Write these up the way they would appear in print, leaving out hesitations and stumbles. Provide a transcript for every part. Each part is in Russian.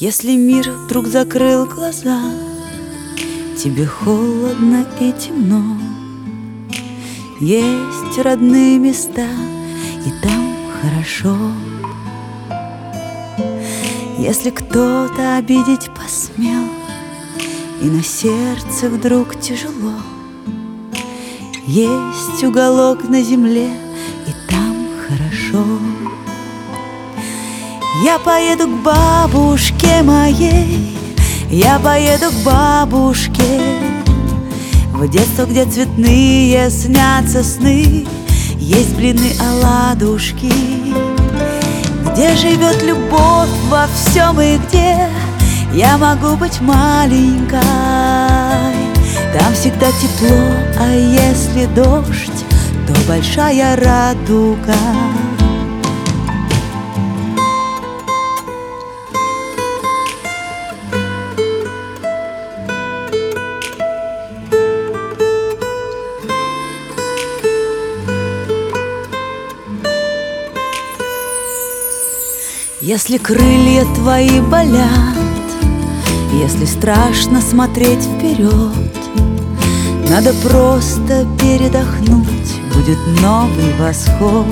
Если мир вдруг закрыл глаза, тебе холодно и темно, есть родные места, и там хорошо. Если кто-то обидеть посмел, и на сердце вдруг тяжело, есть уголок на земле, и там хорошо. Я поеду к бабушке моей, я поеду к бабушке, в детство, где цветные снятся сны, есть блины, оладушки, где живет любовь во всем и где я могу быть маленькой. Там всегда тепло, а если дождь, то большая радуга. Если крылья твои болят, если страшно смотреть вперед, надо просто передохнуть, будет новый восход.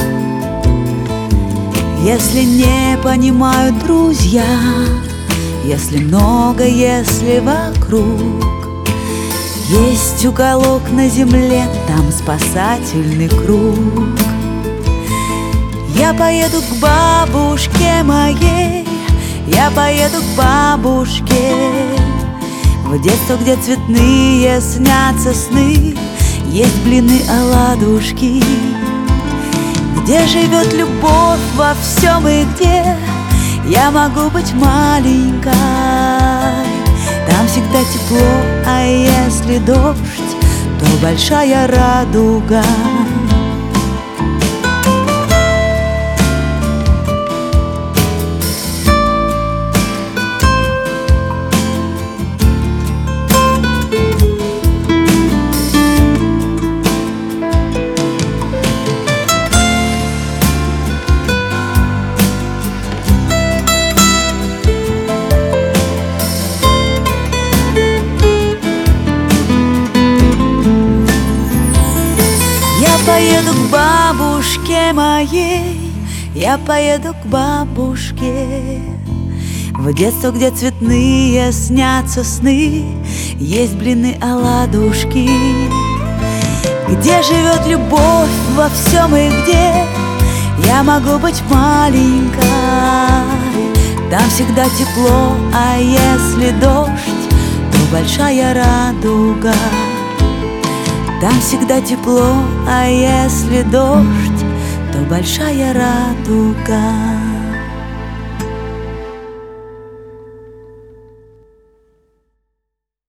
Если не понимают друзья, если много, если вокруг, есть уголок на земле, там спасательный круг. Я поеду к бабушке моей, я поеду к бабушке, в детство, где цветные снятся сны, есть блины, оладушки, где живет любовь во всем и где я могу быть маленькой. Там всегда тепло, а если дождь, то большая радуга. Я поеду к бабушке моей, я поеду к бабушке, в детство, где цветные снятся сны, есть блины, оладушки, где живет любовь во всем и где я могу быть маленькой. Там всегда тепло, а если дождь, то большая радуга. Там всегда тепло, а если дождь, то большая радуга.